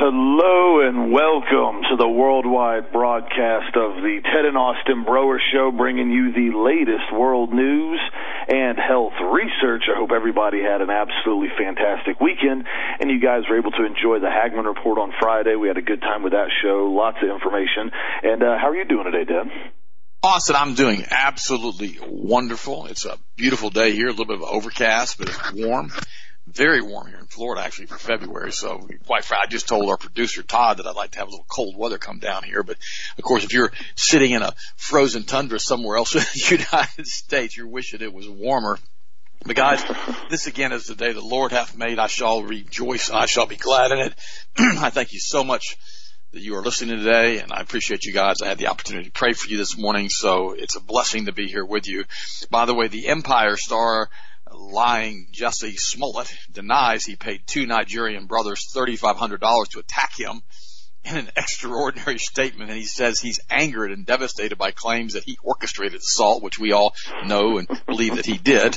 Hello and welcome to the worldwide broadcast of the Ted and Austin Broer Show, bringing you the latest world news and health research. I hope everybody had an absolutely fantastic weekend and you guys were able to enjoy the Hagmann Report on Friday. We had a good time with that show, lots of information. And how are you doing today, Ted? Austin, I'm doing absolutely wonderful. It's a beautiful day here, a little bit of overcast, but it's warm. Very warm here in Florida, actually, for February. So, quite frankly, I just told our producer, Todd, that I'd like to have a little cold weather come down here. But, of course, if you're sitting in a frozen tundra somewhere else in the United States, you're wishing it was warmer. But, guys, this again is the day the Lord hath made. I shall rejoice and I shall be glad in it. I thank you so much that you are listening today, and I appreciate you guys. I had the opportunity to pray for you this morning, so it's a blessing to be here with you. By the way, the Empire star lying Jussie Smollett denies he paid two Nigerian brothers $3,500 to attack him in an extraordinary statement, and he says he's angered and devastated by claims that he orchestrated assault, which we all know and believe that he did.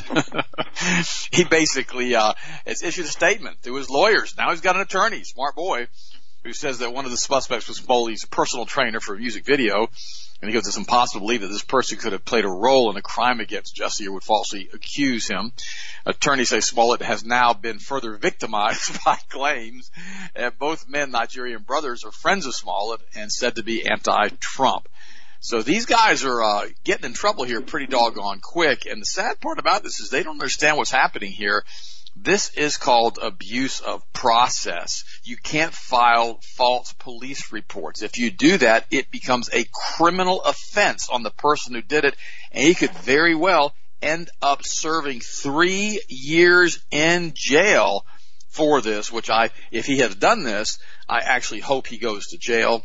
He basically has issued a statement through his lawyers. Now he's got an attorney, smart boy, who says that one of the suspects was Smollett's personal trainer for a music video. And he goes, it's impossible to believe that this person could have played a role in a crime against Jussie or would falsely accuse him. Attorneys say Smollett has now been further victimized by claims that both men, Nigerian brothers, are friends of Smollett and said to be anti-Trump. So these guys are getting in trouble here pretty doggone quick. And the sad part about this is they don't understand what's happening here. This is called abuse of process. You can't file false police reports. If you do that, it becomes a criminal offense on the person who did it, and he could very well end up serving 3 years in jail for this, which if he has done this, I actually hope he goes to jail.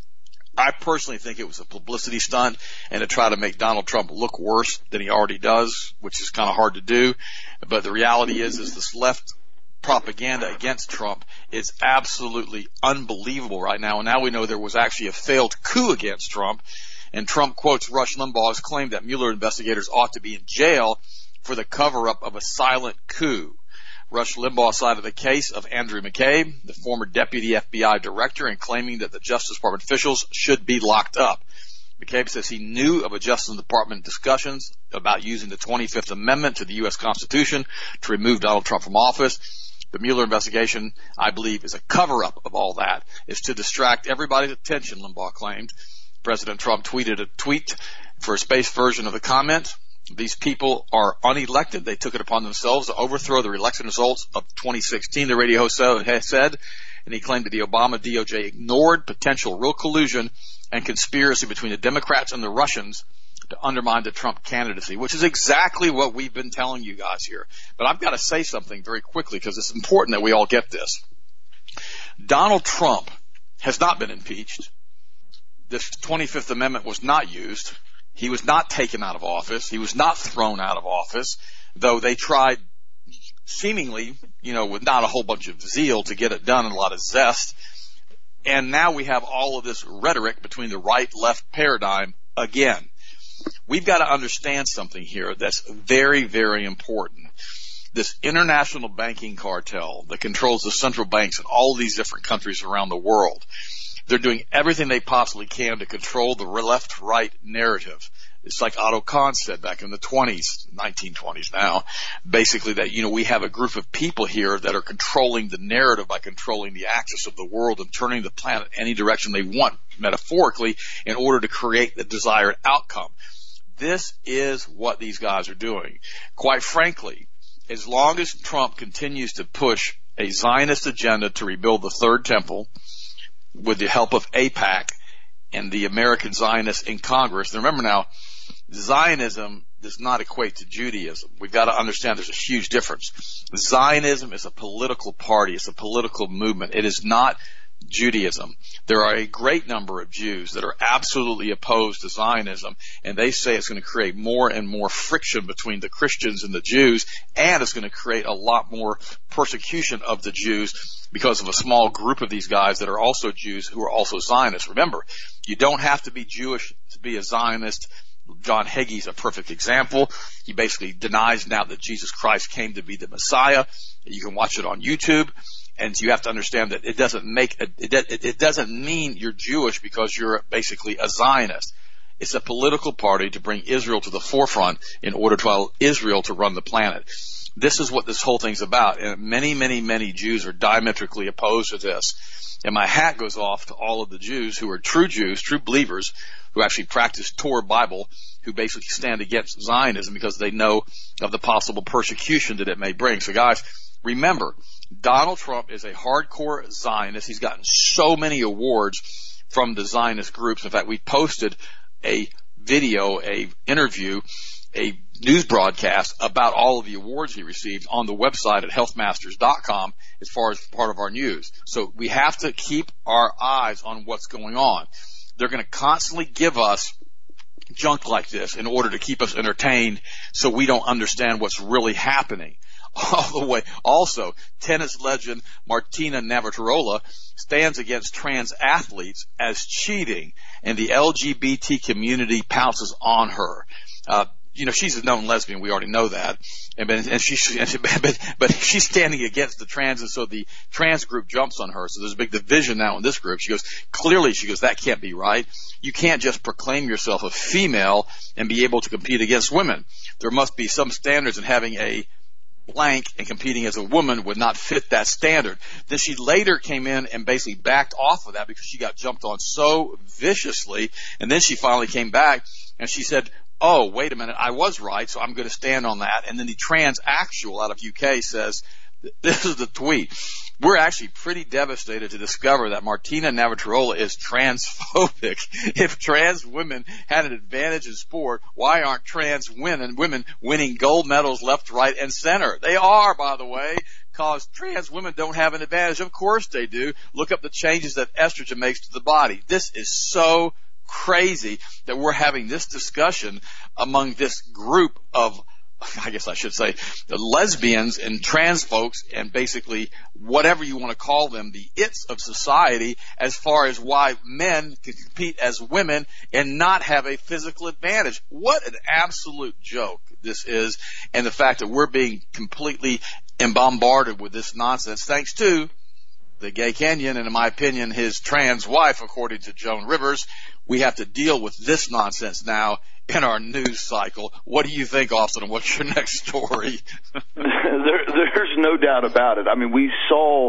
I personally think it was a publicity stunt and to try to make Donald Trump look worse than he already does, which is kind of hard to do. But the reality is this left propaganda against Trump is absolutely unbelievable right now. And now we know there was actually a failed coup against Trump. And Trump quotes Rush Limbaugh's claim that Mueller investigators ought to be in jail for the cover-up of a silent coup. Rush Limbaugh cited the case of Andrew McCabe, the former deputy FBI director, and claiming that the Justice Department officials should be locked up. McCabe says he knew of a Justice Department discussions about using the 25th Amendment to the U.S. Constitution to remove Donald Trump from office. The Mueller investigation, I believe, is a cover-up of all that. It's to distract everybody's attention, Limbaugh claimed. President Trump tweeted a tweet for a space version of the comment. These people are unelected. They took it upon themselves to overthrow the election results of 2016, the radio host said, and he claimed that the Obama DOJ ignored potential real collusion and conspiracy between the Democrats and the Russians to undermine the Trump candidacy, which is exactly what we've been telling you guys here. But I've got to say something very quickly because it's important that we all get this. Donald Trump has not been impeached. This 25th Amendment was not used. He was not taken out of office. He was not thrown out of office, though they tried seemingly, with not a whole bunch of zeal to get it done and a lot of zest. And now we have all of this rhetoric between the right-left paradigm again. We've got to understand something here that's very, very important. This international banking cartel that controls the central banks in all these different countries around the world, they're doing everything they possibly can to control the left-right narrative. It's like Otto Kahn said back in the 1920s now, basically that, we have a group of people here that are controlling the narrative by controlling the axis of the world and turning the planet any direction they want, metaphorically, in order to create the desired outcome. This is what these guys are doing. Quite frankly, as long as Trump continues to push a Zionist agenda to rebuild the Third Temple, with the help of AIPAC and the American Zionists in Congress. And remember now, Zionism does not equate to Judaism. We've got to understand there's a huge difference. Zionism is a political party. It's a political movement. It is not Judaism. There are a great number of Jews that are absolutely opposed to Zionism, and they say it's going to create more and more friction between the Christians and the Jews, and it's going to create a lot more persecution of the Jews because of a small group of these guys that are also Jews who are also Zionists. Remember, you don't have to be Jewish to be a Zionist. John Hagee's a perfect example. He basically denies now that Jesus Christ came to be the Messiah. You can watch it on YouTube. And you have to understand that it doesn't mean you're Jewish because you're basically a Zionist. It's a political party to bring Israel to the forefront in order to allow Israel to run the planet. This is what this whole thing's about. And many Jews are diametrically opposed to this. And my hat goes off to all of the Jews who are true Jews, true believers, who actually practice Torah Bible, who basically stand against Zionism because they know of the possible persecution that it may bring. So guys, remember, Donald Trump is a hardcore Zionist. He's gotten so many awards from the Zionist groups. In fact, we posted a video, a interview, a news broadcast about all of the awards he received on the website at healthmasters.com as far as part of our news. So we have to keep our eyes on what's going on. They're going to constantly give us junk like this in order to keep us entertained so we don't understand what's really happening. All the way. Also, tennis legend Martina Navratilova stands against trans athletes as cheating, and the LGBT community pounces on her. She's a known lesbian. We already know that. But she's standing against the trans, and so the trans group jumps on her. So there's a big division now in this group. She goes, that can't be right. You can't just proclaim yourself a female and be able to compete against women. There must be some standards, and having a blank and competing as a woman would not fit that standard. Then she later came in and basically backed off of that because she got jumped on so viciously. And then she finally came back and she said, oh, wait a minute, I was right, so I'm going to stand on that. And then the Transaxual out of UK says, this is the tweet. We're actually pretty devastated to discover that Martina Navratilova is transphobic. If trans women had an advantage in sport, why aren't trans women winning gold medals left, right, and center? They are, by the way, because trans women don't have an advantage. Of course they do. Look up the changes that estrogen makes to the body. This is so crazy that we're having this discussion among this group of, I guess I should say, the lesbians and trans folks and basically whatever you want to call them, the its of society, as far as why men can compete as women and not have a physical advantage. What an absolute joke this is, and the fact that we're being completely bombarded with this nonsense thanks to the Gay Kenyan and, in my opinion, his trans wife, according to Joan Rivers. We have to deal with this nonsense now in our news cycle. What do you think, Austin? What's your next story? There's no doubt about it. I mean, we saw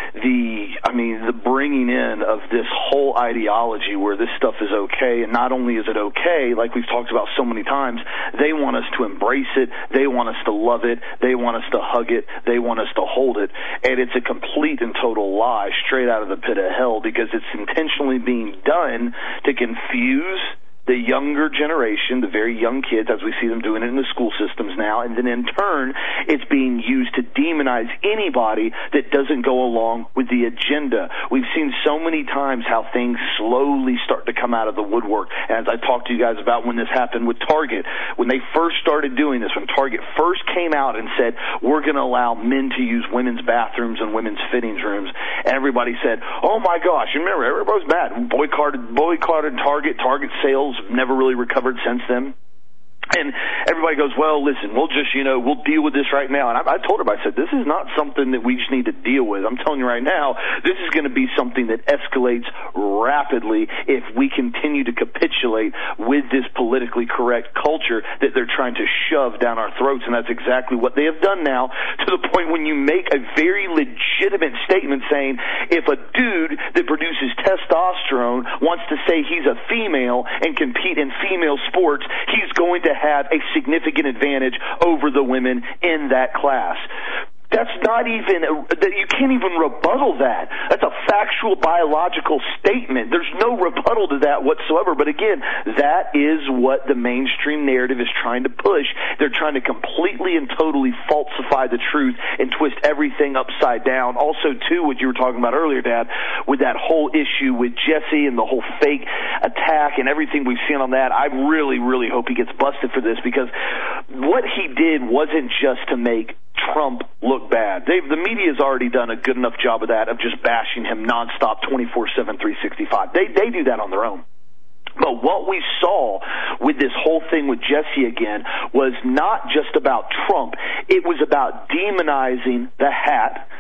the bringing in of this whole ideology where this stuff is okay, and not only is it okay, like we've talked about so many times, they want us to embrace it, they want us to love it, they want us to hug it, they want us to hold it, and it's a complete and total lie straight out of the pit of hell because it's intentionally being done to confuse the younger generation, the very young kids, as we see them doing it in the school systems now, and then in turn, it's being used to demonize anybody that doesn't go along with the agenda. We've seen so many times how things slowly start to come out of the woodwork. As I talked to you guys about when this happened with Target, when they first started doing this, when Target first came out and said, we're going to allow men to use women's bathrooms and women's fittings rooms, and everybody said, oh my gosh, you remember, everybody was mad. Boycotted Target sales have never really recovered since then. And everybody goes, well, listen, we'll just, we'll deal with this right now. And I told her, I said, this is not something that we just need to deal with. I'm telling you right now, this is going to be something that escalates rapidly if we continue to capitulate with this politically correct culture that they're trying to shove down our throats. And that's exactly what they have done now, to the point when you make a very legitimate statement saying if a dude that produces testosterone wants to say he's a female and compete in female sports, he's going to have a significant advantage over the women in that class. That's not even, you can't even rebuttal that. That's a factual biological statement. There's no rebuttal to that whatsoever. But again, that is what the mainstream narrative is trying to push. They're trying to completely and totally falsify the truth and twist everything upside down. Also, too, what you were talking about earlier, Dad, with that whole issue with Jesse and the whole fake attack and everything we've seen on that, I really, really hope he gets busted for this, because what he did wasn't just to make Trump look bad. The media's already done a good enough job of that, of just bashing him nonstop, 24/7, 365. They do that on their own. But what we saw with this whole thing with Jesse again was not just about Trump. It was about demonizing the hat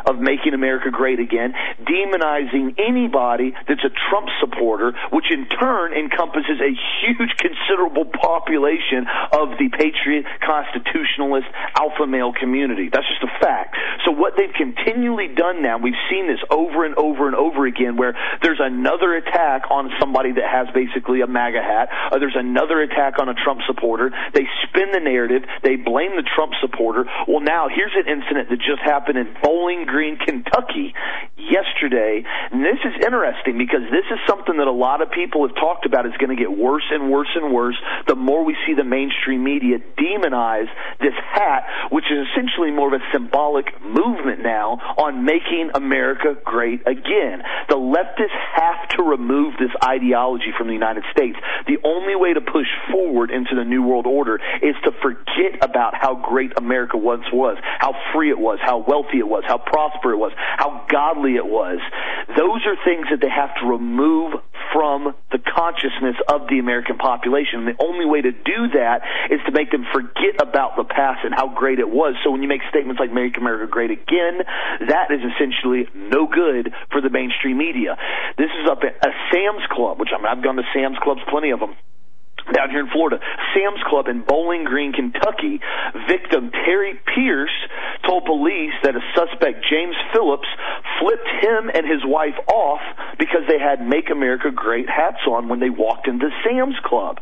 of making America great again, demonizing anybody that's a Trump supporter, which in turn encompasses a huge, considerable population of the patriot, constitutionalist, alpha male community. That's just a fact. So what they've continually done now, we've seen this over and over and over again, where there's another attack on somebody that has basically a MAGA hat, or there's another attack on a Trump supporter. They spin the narrative. They blame the Trump supporter. Well, now here's an incident that just happened in Bowling Green, Kentucky yesterday. And this is interesting because this is something that a lot of people have talked about is going to get worse and worse and worse the more we see the mainstream media demonize this hat, which is essentially more of a symbolic movement now on making America great again. The leftists have to remove this ideology from the United States. The only way to push forward into the New World Order is to forget about how great America once was, how free it was, how wealthy it was, how prosperous it was, how godly it was. Those are things that they have to remove from the consciousness of the American population. And the only way to do that is to make them forget about the past and how great it was. So when you make statements like "Make America Great Again," that is essentially no good for the mainstream media. This is up at a Sam's Club, which I've gone to Sam's Clubs, plenty of them, down here in Florida. Sam's Club in Bowling Green, Kentucky. Victim Terry Pierce told police that a suspect, James Phillips, flipped him and his wife off because they had "Make America Great" hats on when they walked into Sam's Club.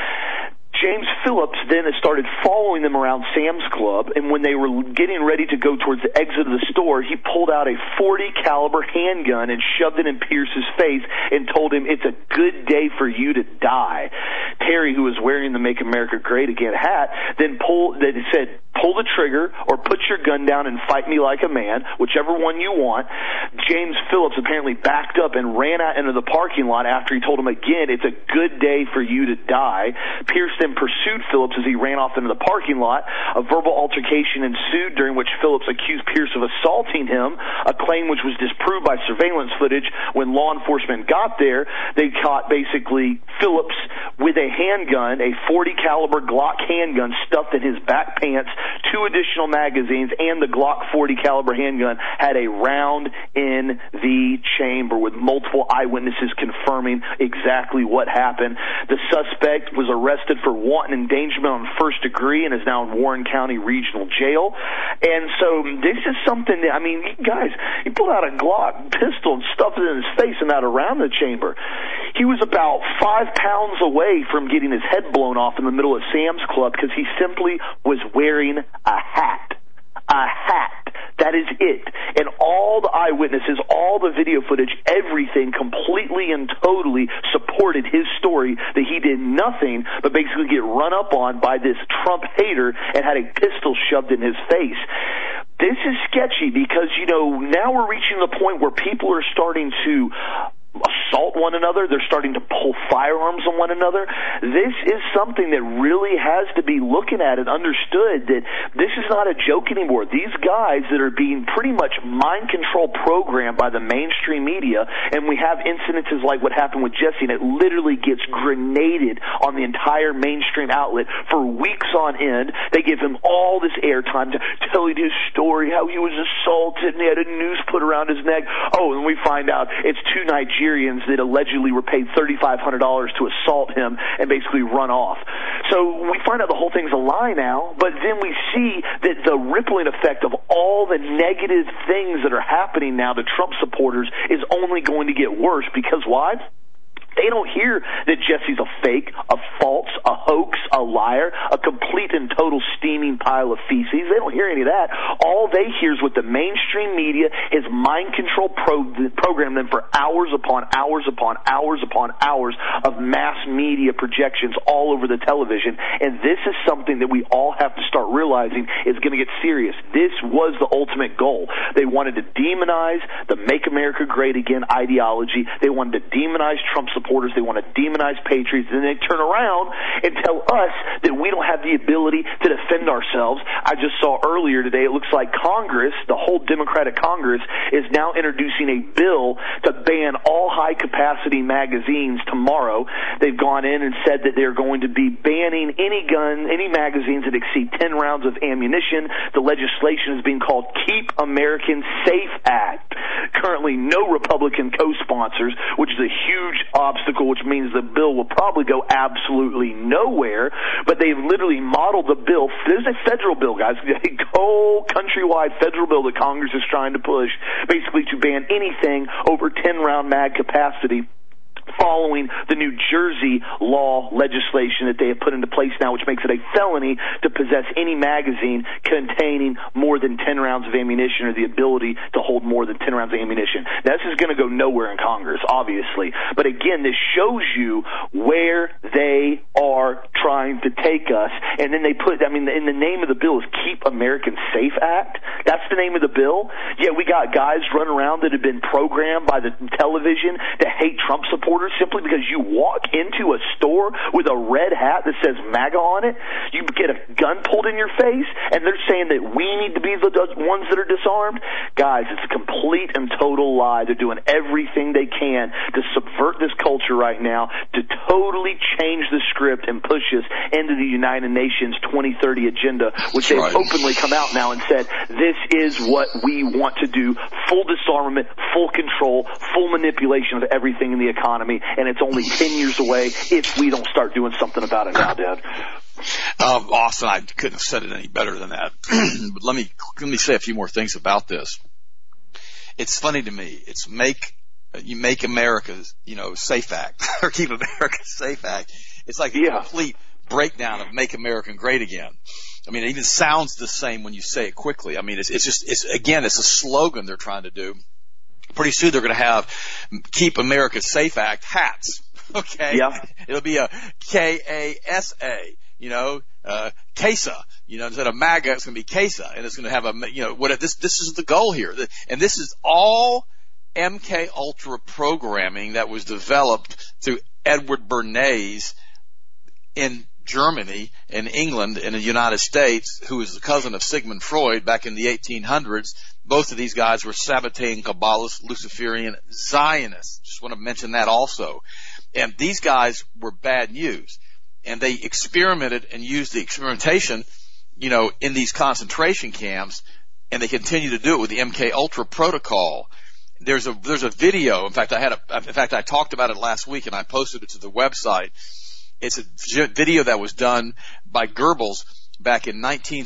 James Phillips then started following them around Sam's Club, and when they were getting ready to go towards the exit of the store, he pulled out a .40 caliber handgun and shoved it in Pierce's face and told him, "It's a good day for you to die." Terry, who was wearing the "Make America Great Again" hat, then said, "Pull the trigger or put your gun down and fight me like a man, whichever one you want." James Phillips apparently backed up and ran out into the parking lot after he told him again, "It's a good day for you to die." Pierce then pursued Phillips as he ran off into the parking lot. A verbal altercation ensued, during which Phillips accused Pierce of assaulting him, a claim which was disproved by surveillance footage. When law enforcement got there, they caught basically Phillips with a handgun, a .40 caliber Glock handgun stuffed in his back pants, 2 additional magazines, and the Glock .40 caliber handgun had a round in the chamber, with multiple eyewitnesses confirming exactly what happened. The suspect was arrested for wanton endangerment on first degree and is now in Warren County Regional Jail. And so this is something that, I mean, guys, he pulled out a Glock pistol and stuffed it in his face and out around the chamber. He was about 5 pounds away from getting his head blown off in the middle of Sam's Club because he simply was wearing a hat. A hat. That is it. And all the eyewitnesses, all the video footage, everything completely and totally supported his story that he did nothing but basically get run up on by this Trump hater and had a pistol shoved in his face. This is sketchy because, now we're reaching the point where people are starting to assault one another. They're starting to pull firearms on one another. This is something that really has to be looking at and understood, that this is not a joke anymore. These guys that are being pretty much mind control programmed by the mainstream media, and we have incidences like what happened with Jesse, and it literally gets grenaded on the entire mainstream outlet for weeks on end. They give him all this airtime to tell his story, how he was assaulted and he had a noose put around his neck. Oh, and we find out it's 2 Nigerians that allegedly were paid $3,500 to assault him and basically run off. So we find out the whole thing's a lie now, but then we see that the rippling effect of all the negative things that are happening now to Trump supporters is only going to get worse. Because why? They don't hear that Jesse's a fake, a false, a hoax, a liar, a complete and total steaming pile of feces. They don't hear any of that. All they hear is what the mainstream media is mind control program them for hours upon hours upon hours upon hours of mass media projections all over the television. And this is something that we all have to start realizing is going to get serious. This was the ultimate goal. They wanted to demonize the "Make America Great Again" ideology. They wanted to demonize Trump supporters. They want to demonize patriots, and then they turn around and tell us that we don't have the ability to defend ourselves. I just saw earlier today, it looks like Congress, the whole Democratic Congress, is now introducing a bill to ban all high-capacity magazines tomorrow. They've gone in and said that they're going to be banning any magazines that exceed 10 rounds of ammunition. The legislation is being called Keep Americans Safe Act. Currently, no Republican co-sponsors, which is a huge obstacle, which means the bill will probably go absolutely nowhere. But they've literally modeled the bill. There's a federal bill, guys, a whole countrywide federal bill that Congress is trying to push, basically to ban anything over 10-round mag capacity, following the New Jersey law legislation that they have put into place now, which makes it a felony to possess any magazine containing more than 10 rounds of ammunition or the ability to hold more than 10 rounds of ammunition. Now, this is going to go nowhere in Congress, obviously. But again, this shows you where they are trying to take us. And then they put, in the name of the bill is Keep Americans Safe Act. That's the name of the bill. Yeah, we got guys running around that have been programmed by the television to hate Trump supporters simply because you walk into a store with a red hat that says MAGA on it. You get a gun pulled in your face, and they're saying that we need to be the ones that are disarmed. Guys, it's a complete and total lie. They're doing everything they can to subvert this culture right now, to totally change the script and push us into the United Nations 2030 agenda, which they've openly come out now and said, this is what we want to do: full disarmament, full control, full manipulation of everything in the economy. And it's only 10 years away if we don't start doing something about it now, Dad. Austin, I couldn't have said it any better than that. But let me say a few more things about this. It's funny to me. It's Make America's, Safe Act, or Keep America Safe Act. It's like a complete breakdown of Make America Great Again. I mean, it even sounds the same when you say it quickly. I mean, it's a slogan they're trying to do. Pretty soon they're going to have Keep America Safe Act hats. Okay? Yeah. It'll be a KASA, CASA. Instead of MAGA, it's going to be CASA. And it's going to have this is the goal here. And this is all MK Ultra programming that was developed through Edward Bernays in Germany and England and the United States, who was the cousin of Sigmund Freud back in the 1800s. Both of these guys were Sabbatean, Kabbalists, Luciferian, Zionists. Just want to mention that also. And these guys were bad news. And they experimented and used the experimentation, in these concentration camps, and they continue to do it with the MK Ultra protocol. There's a video. In fact, I talked about it last week, and I posted it to the website. It's a video that was done by Goebbels back in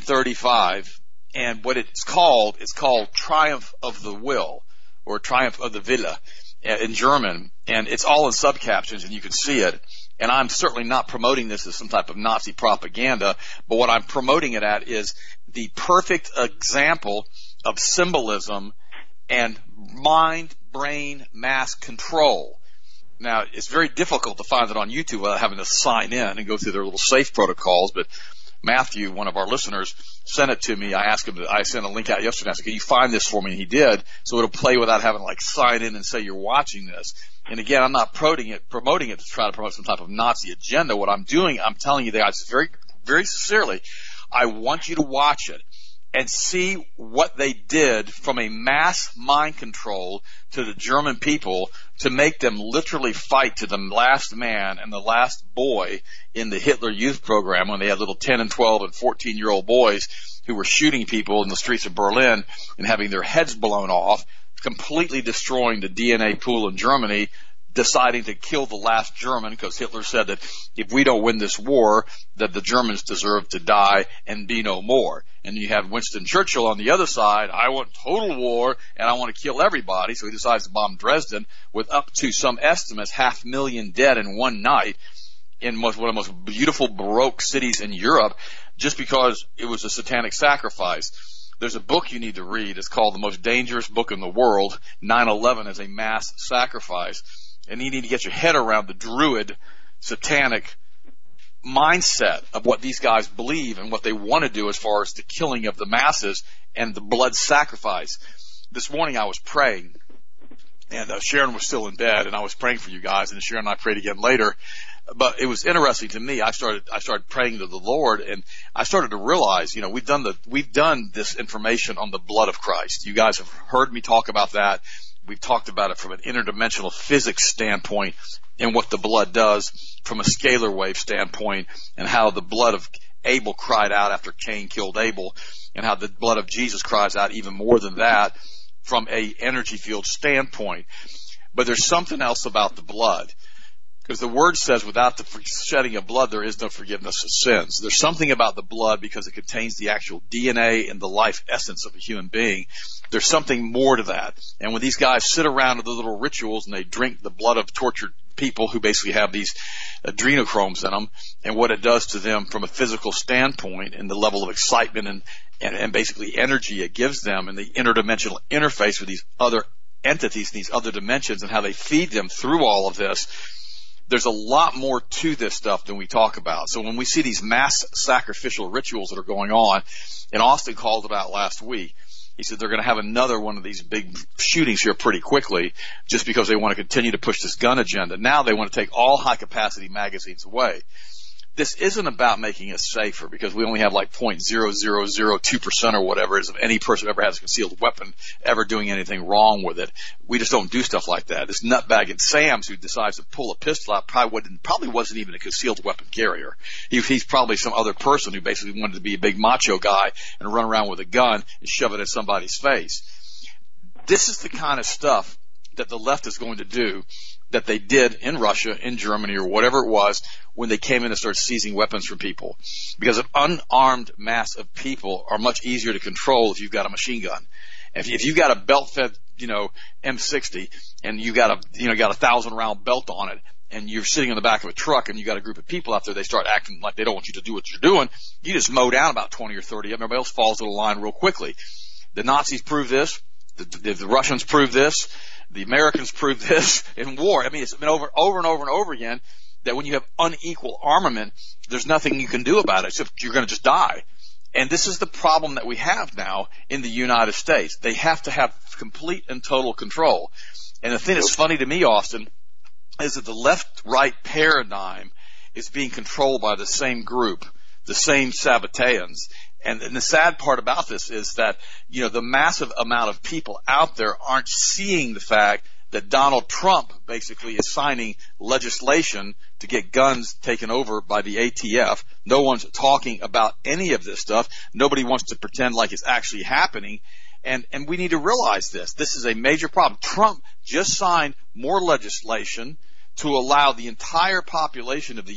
1935, and what it's called Triumph of the Will, or Triumph of the Wille in German, and it's all in subcaptions, and you can see it. And I'm certainly not promoting this as some type of Nazi propaganda, but what I'm promoting it at is the perfect example of symbolism and mind-brain mass control. Now, it's very difficult to find it on YouTube without having to sign in and go through their little safe protocols, but Matthew, one of our listeners, sent it to me. I sent a link out yesterday. I said, can you find this for me? And he did. So it'll play without having to sign in and say you're watching this. And again, I'm not promoting it to try to promote some type of Nazi agenda. What I'm doing, I'm telling you guys very, very sincerely, I want you to watch it and see what they did from a mass mind control to the German people to make them literally fight to the last man and the last boy in the Hitler Youth Program, when they had little 10 and 12 and 14-year-old boys who were shooting people in the streets of Berlin and having their heads blown off, completely destroying the DNA pool in Germany, deciding to kill the last German because Hitler said that if we don't win this war, that the Germans deserve to die and be no more. And you have Winston Churchill on the other side. I want total war and I want to kill everybody. So he decides to bomb Dresden with up to some estimates 500,000 dead in one night in one of the most beautiful Baroque cities in Europe, just because it was a satanic sacrifice. There's a book you need to read. It's called The Most Dangerous Book in the World, 9/11 as a Mass Sacrifice. And you need to get your head around the Druid satanic mindset of what these guys believe and what they want to do as far as the killing of the masses and the blood sacrifice. This morning I was praying, And Sharon was still in bed, and I was praying for you guys, and Sharon and I prayed again later. But it was interesting to me. I started praying to the Lord, and I started to realize, we've done this information on the blood of Christ. You guys have heard me talk about that. We've talked about it from an interdimensional physics standpoint and what the blood does from a scalar wave standpoint, and how the blood of Abel cried out after Cain killed Abel, and how the blood of Jesus cries out even more than that from a energy field standpoint. But there's something else about the blood, because the word says without the shedding of blood there is no forgiveness of sins. There's something about the blood because it contains the actual DNA and the life essence of a human being. There's something more to that. And when these guys sit around with the little rituals and they drink the blood of tortured people who basically have these adrenochromes in them, and what it does to them from a physical standpoint, and the level of excitement and basically energy it gives them, and the interdimensional interface with these other entities, these other dimensions, and how they feed them through all of this, there's a lot more to this stuff than we talk about. So when we see these mass sacrificial rituals that are going on, and Austin called it out last week, he said they're going to have another one of these big shootings here pretty quickly, just because they want to continue to push this gun agenda. Now they want to take all high-capacity magazines away. This isn't about making us safer, because we only have like 0.0002% or whatever it is of any person who ever has a concealed weapon ever doing anything wrong with it. We just don't do stuff like that. This nutbag in Sam's who decides to pull a pistol out probably wasn't even a concealed weapon carrier. He's probably some other person who basically wanted to be a big macho guy and run around with a gun and shove it in somebody's face. This is the kind of stuff that the left is going to do, that they did in Russia, in Germany, or whatever it was, when they came in and started seizing weapons from people. Because an unarmed mass of people are much easier to control if you've got a machine gun. If you've got a belt-fed, M60, and you got a 1,000-round belt on it, and you're sitting in the back of a truck, and you got a group of people out there, they start acting like they don't want you to do what you're doing, you just mow down about 20 or 30 of them. Everybody else falls to the line real quickly. The Nazis proved this. The Russians proved this. The Americans proved this in war. I mean, it's been over and over again that when you have unequal armament, there's nothing you can do about it except you're going to just die. And this is the problem that we have now in the United States. They have to have complete and total control. And the thing that's funny to me, Austin, is that the left-right paradigm is being controlled by the same group, the same Sabbateans. And the sad part about this is that, the massive amount of people out there aren't seeing the fact that Donald Trump basically is signing legislation to get guns taken over by the ATF. No one's talking about any of this stuff. Nobody wants to pretend like it's actually happening. And we need to realize this. This is a major problem. Trump just signed more legislation to allow the entire population of the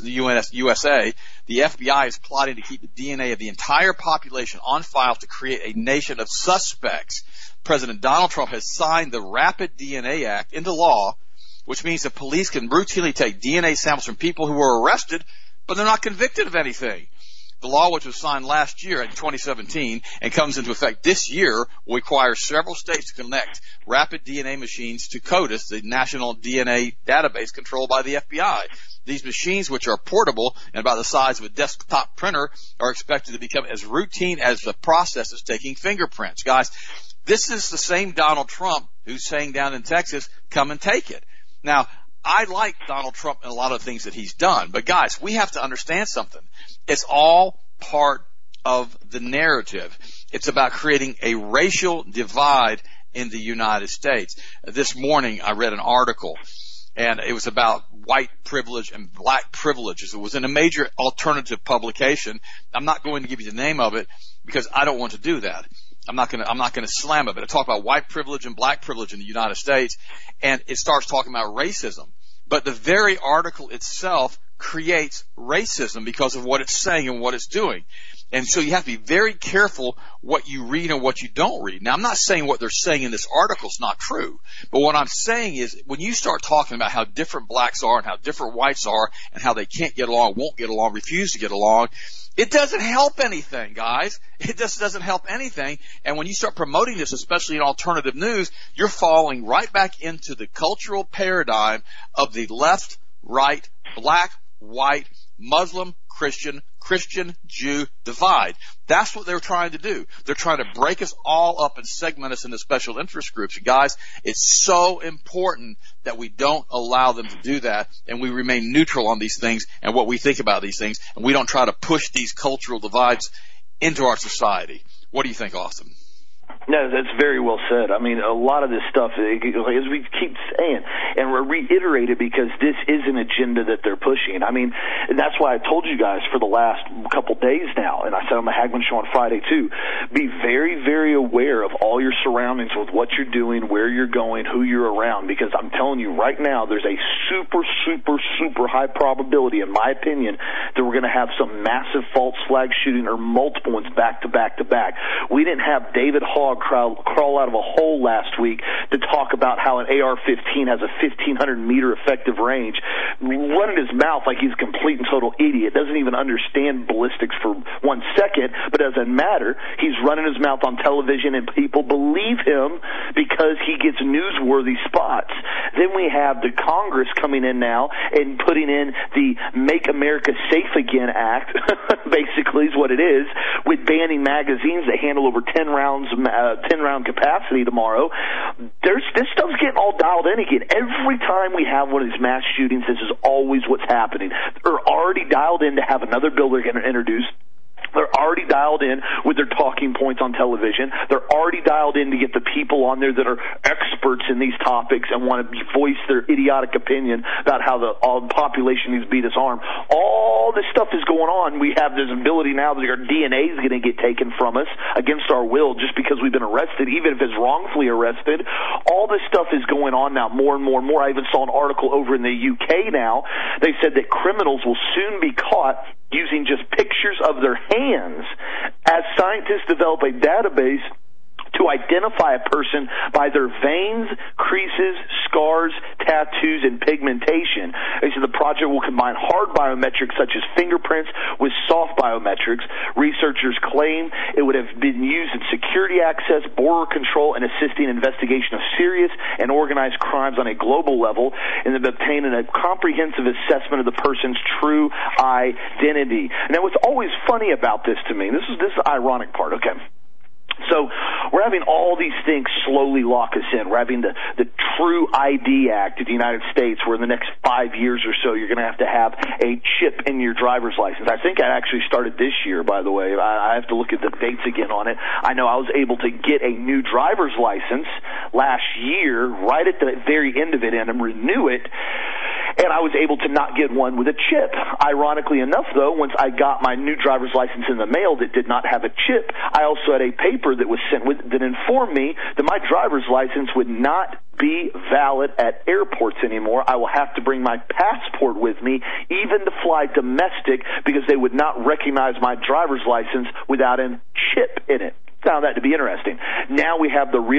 USA. The FBI is plotting to keep the DNA of the entire population on file to create a nation of suspects. President Donald Trump has signed the Rapid DNA Act into law, which means that police can routinely take DNA samples from people who were arrested, but they're not convicted of anything. The law, which was signed last year in 2017 and comes into effect this year, will require several states to connect rapid DNA machines to CODIS, the national DNA database controlled by the FBI. These machines, which are portable and about the size of a desktop printer, are expected to become as routine as the process of taking fingerprints. Guys, this is the same Donald Trump who's saying down in Texas, come and take it. Now, I like Donald Trump and a lot of things that he's done, but guys, we have to understand something. It's all part of the narrative. It's about creating a racial divide in the United States. This morning I read an article, and it was about white privilege and black privileges. It was in a major alternative publication. I'm not going to give you the name of it because I don't want to do that. I'm not going to slam it, but I talk about white privilege and black privilege in the United States, and it starts talking about racism. But the very article itself creates racism because of what it's saying and what it's doing. And so you have to be very careful what you read and what you don't read. Now, I'm not saying what they're saying in this article is not true, but what I'm saying is when you start talking about how different blacks are and how different whites are and how they can't get along, won't get along, refuse to get along, it doesn't help anything, guys. It just doesn't help anything. And when you start promoting this, especially in alternative news, you're falling right back into the cultural paradigm of the left, right, black, white, Muslim, Christian, Christian, Jew, divide. That's what they're trying to do. They're trying to break us all up and segment us into special interest groups. And guys, it's so important that we don't allow them to do that, and we remain neutral on these things and what we think about these things, and we don't try to push these cultural divides into our society. What do you think, Austin? No, that's very well said. I mean, a lot of this stuff, as we keep saying, and we're reiterated because this is an agenda that they're pushing. I mean, and that's why I told you guys for the last couple days now, and I said on the Hagmann Show on Friday too, be very, very aware of all your surroundings with what you're doing, where you're going, who you're around, because I'm telling you right now, there's a super, super, super high probability, in my opinion, that we're going to have some massive false flag shooting or multiple ones back to back to back. We didn't have David Hogg crawl out of a hole last week to talk about how an AR-15 has a 1,500-meter effective range, running his mouth like he's a complete and total idiot, doesn't even understand ballistics for 1 second, but it doesn't matter. He's running his mouth on television, and people believe him because he gets newsworthy spots. Then we have the Congress coming in now and putting in the Make America Safe Again Act, basically is what it is, with banning magazines that handle over 10-round capacity tomorrow. This stuff's getting all dialed in again. Every time we have one of these mass shootings, this is always what's happening. They're already dialed in to have another bill they're going to introduce. They're already dialed in with their talking points on television. They're already dialed in to get the people on there that are experts in these topics and want to voice their idiotic opinion about how the population needs to be disarmed. All this stuff is going on. We have this ability now that our DNA is going to get taken from us against our will just because we've been arrested, even if it's wrongfully arrested. All this stuff is going on now more and more and more. I even saw an article over in the UK now. They said that criminals will soon be caught using just pictures of their hands as scientists develop a database to identify a person by their veins, creases, scars, tattoos, and pigmentation. They said the project will combine hard biometrics such as fingerprints with soft biometrics. Researchers claim it would have been used in security access, border control, and assisting investigation of serious and organized crimes on a global level, and obtaining a comprehensive assessment of the person's true identity. Now, what's always funny about this to me, this is the ironic part, okay? So we're having all these things slowly lock us in. We're having the True ID Act of the United States, where in the next 5 years or so you're going to have a chip in your driver's license. I think it actually started this year, by the way. I have to look at the dates again on it. I know I was able to get a new driver's license last year, right at the very end of it, and renew it. And I was able to not get one with a chip. Ironically enough, though, once I got my new driver's license in the mail that did not have a chip, I also had a paper that was sent with that informed me that my driver's license would not be valid at airports anymore. I will have to bring my passport with me, even to fly domestic, because they would not recognize my driver's license without a chip in it. Found that to be interesting. Now we have the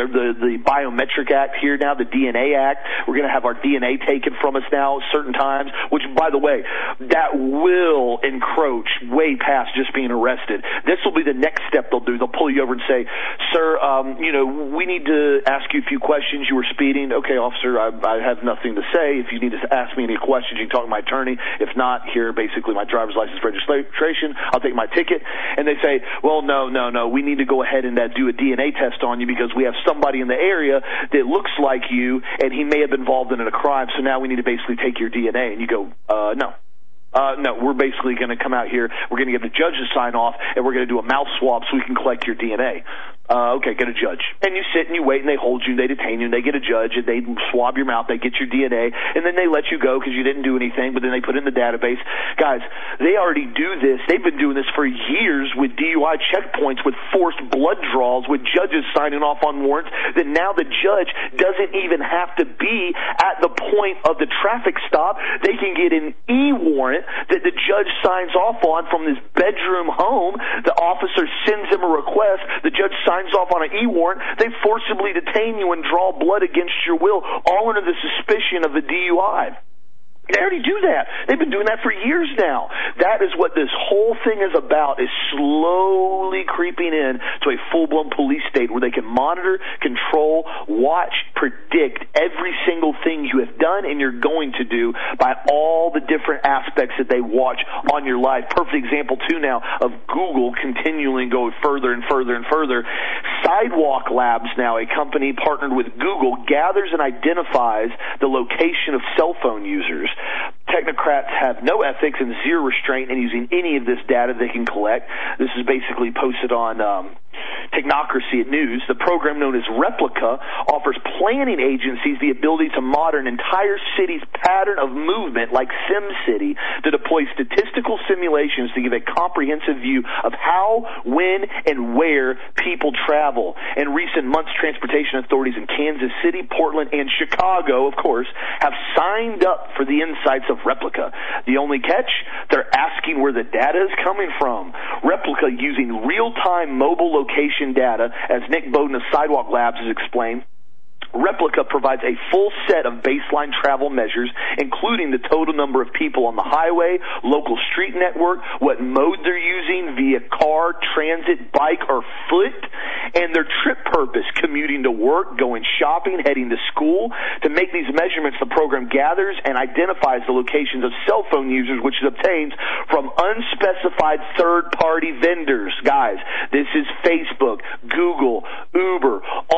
Biometric Act here now, the DNA Act. We're going to have our DNA taken from us now certain times, which, by the way, that will encroach way past just being arrested. This will be the next step they'll do. They'll pull you over and say, sir, we need to ask you a few questions. You were speeding. Okay, officer, I have nothing to say. If you need to ask me any questions, you can talk to my attorney. If not, here, basically, my driver's license registration. I'll take my ticket. And they say, well, no, we need to go ahead and do a DNA test on you because we have somebody in the area that looks like you and he may have been involved in a crime, so now we need to basically take your DNA. And you go, no. No, we're basically going to come out here, we're going to get the judge to sign off, and we're going to do a mouth swab so we can collect your DNA. Okay, get a judge. And you sit and you wait, and they hold you, and they detain you, and they get a judge, and they swab your mouth, they get your DNA, and then they let you go because you didn't do anything, but then they put it in the database. Guys, they already do this. They've been doing this for years with DUI checkpoints, with forced blood draws, with judges signing off on warrants, that now the judge doesn't even have to be at the point of the traffic stop. They can get an e-warrant that the judge signs off on from his bedroom home. The officer sends him a request. The judge signs off on an e-warrant. They forcibly detain you and draw blood against your will, all under the suspicion of a DUI. They already do that. They've been doing that for years now. That is what this whole thing is about, is slowly creeping in to a full-blown police state where they can monitor, control, watch, predict every single thing you have done and you're going to do by all the different aspects that they watch on your life. Perfect example, too, now of Google continually going further and further and further. Sidewalk Labs now, a company partnered with Google, gathers and identifies the location of cell phone users. Technocrats have no ethics and zero restraint in using any of this data they can collect. This is basically posted on Technocracy at News. The program known as Replica offers planning agencies the ability to monitor an entire city's pattern of movement like SimCity, to deploy statistical simulations to give a comprehensive view of how, when, and where people travel. In recent months, transportation authorities in Kansas City, Portland, and Chicago, of course, have signed up for the insights of Replica. The only catch? They're asking where the data is coming from. Replica, using real-time mobile location data, as Nick Bowden of Sidewalk Labs has explained, Replica provides a full set of baseline travel measures, including the total number of people on the highway, local street network, what mode they're using, via car, transit, bike, or foot, and their trip purpose, commuting to work, going shopping, heading to school. To make these measurements, the program gathers and identifies the locations of cell phone users, which it obtains from unspecified third-party vendors. Guys, this is Facebook, Google, Uber,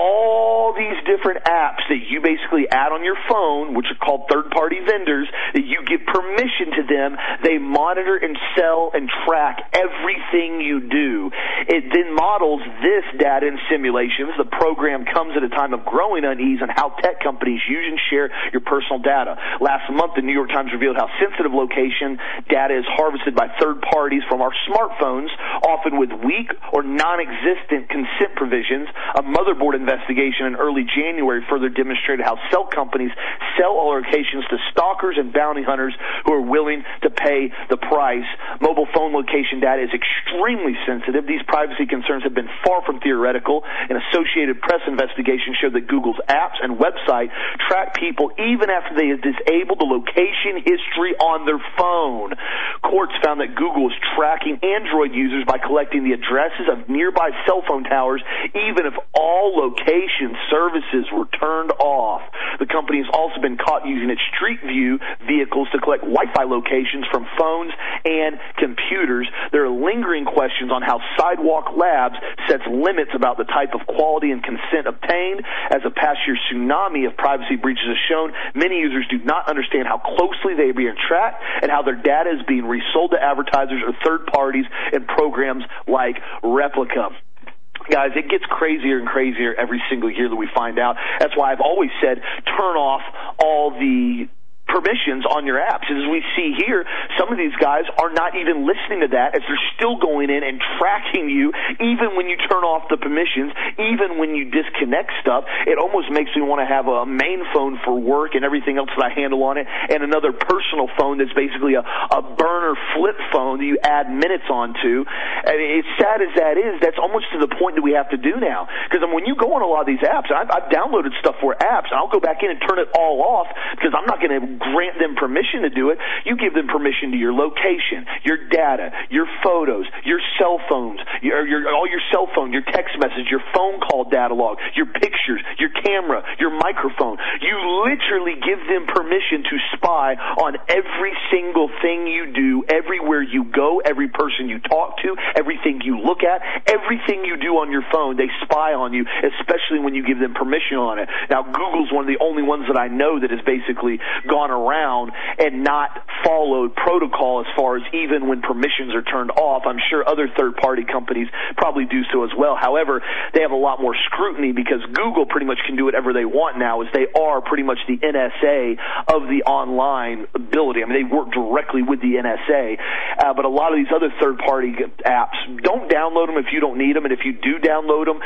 all these different apps that you basically add on your phone, which are called third-party vendors, that you give permission to them. They monitor and sell and track everything you do. It then models this data in simulations. The program comes at a time of growing unease on how tech companies use and share your personal data. Last month, the New York Times revealed how sensitive location data is harvested by third parties from our smartphones, often with weak or non-existent consent provisions. A motherboard investigation in early January further demonstrated how cell companies sell all locations to stalkers and bounty hunters who are willing to pay the price. Mobile phone location data is extremely sensitive. These privacy concerns have been far from theoretical. An Associated Press investigation showed that Google's apps and website track people even after they have disabled the location history on their phone. Courts found that Google is tracking Android users by collecting the addresses of nearby cell phone towers, even if all location services were turned off. The company has also been caught using its Street View vehicles to collect Wi-Fi locations from phones and computers. There are lingering questions on how Sidewalk Labs sets limits about the type of quality and consent obtained. As a past year tsunami of privacy breaches has shown, many users do not understand how closely they are being tracked and how their data is being resold to advertisers or third parties in programs like Replica. Guys, it gets crazier and crazier every single year that we find out. That's why I've always said turn off all the permissions on your apps. As we see here, some of these guys are not even listening to that, as they're still going in and tracking you even when you turn off the permissions, even when you disconnect stuff. It almost makes me want to have a main phone for work and everything else that I handle on it, and another personal phone that's basically a burner flip phone that you add minutes onto. I mean, as sad as that is, that's almost to the point that we have to do now. Because when you go on a lot of these apps, I've downloaded stuff for apps, and I'll go back in and turn it all off because I'm not going to grant them permission to do it. You give them permission to your location, your data, your photos, your cell phones, all your cell phone, your text message, your phone call data log, your pictures, your camera, your microphone. You literally give them permission to spy on every single thing you do, everywhere you go, every person you talk to, everything you look at, everything you do on your phone. They spy on you, especially when you give them permission on it. Now, Google's one of the only ones that I know that has basically gone around and not followed protocol as far as even when permissions are turned off. I'm sure other third-party companies probably do so as well. However, they have a lot more scrutiny because Google pretty much can do whatever they want now, as they are pretty much the NSA of the online ability. I mean, they work directly with the NSA, but a lot of these other third-party apps, don't download them if you don't need them, and if you do download them, turn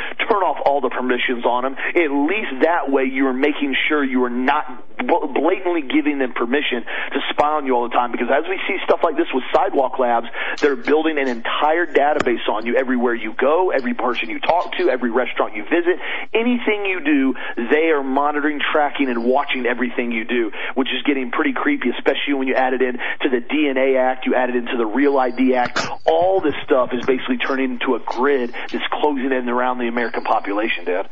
off all the permissions on them. At least that way you are making sure you are not blatantly giving them permission to spy on you all the time. Because as we see stuff like this with Sidewalk Labs, they're building an entire database on you everywhere you go, every person you talk to, every restaurant you visit, anything you do, they are monitoring, tracking, and watching everything you do, which is getting pretty creepy, especially when you add it in to the DNA Act, you add it into the Real ID Act. All this stuff is basically turning into a grid that's closing in around the American population, Dad.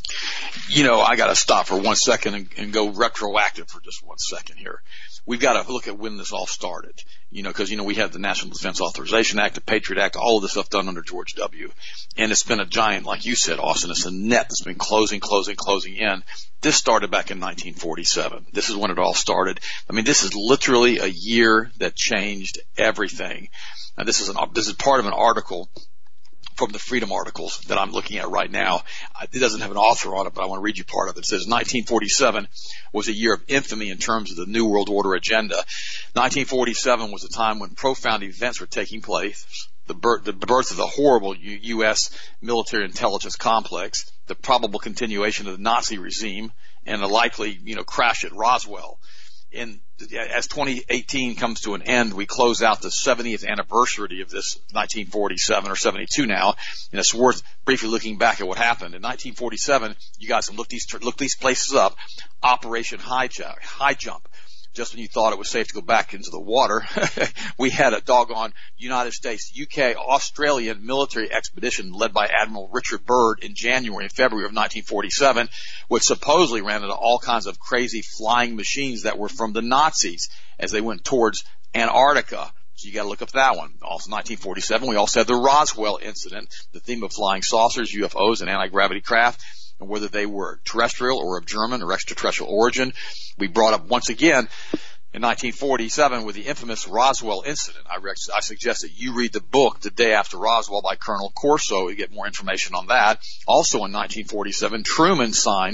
You know, I got to stop for 1 second and go retroactive for just 1 second here. We've got to look at when this all started, you know, because, you know, we had the National Defense Authorization Act, the Patriot Act, all of this stuff done under George W. And it's been a giant, like you said, Austin, it's a net that's been closing in. This started back in 1947. This is when it all started. I mean, this is literally a year that changed everything. Now, this is part of an article from the Freedom articles that I'm looking at right now. It doesn't have an author on it, but I want to read you part of it. It says 1947 was a year of infamy in terms of the New World Order agenda. 1947 was a time when profound events were taking place. The birth of the horrible U.S. military intelligence complex, the probable continuation of the Nazi regime, and the likely, you know, crash at Roswell. As 2018 comes to an end, we close out the 70th anniversary of this 1947 or 72 now, and it's worth briefly looking back at what happened. In 1947, you guys can look these places up. Operation High Jump. Just when you thought it was safe to go back into the water, we had a doggone United States, UK, Australian military expedition led by Admiral Richard Byrd in January and February of 1947, which supposedly ran into all kinds of crazy flying machines that were from the Nazis as they went towards Antarctica. So you got to look up that one. Also 1947, we also had the Roswell incident, the theme of flying saucers, UFOs, and anti-gravity craft, and whether they were terrestrial or of German or extraterrestrial origin. We brought up once again in 1947 with the infamous Roswell incident. I suggest that you read the book The Day After Roswell by Colonel Corso. You get more information on that. Also in 1947, Truman,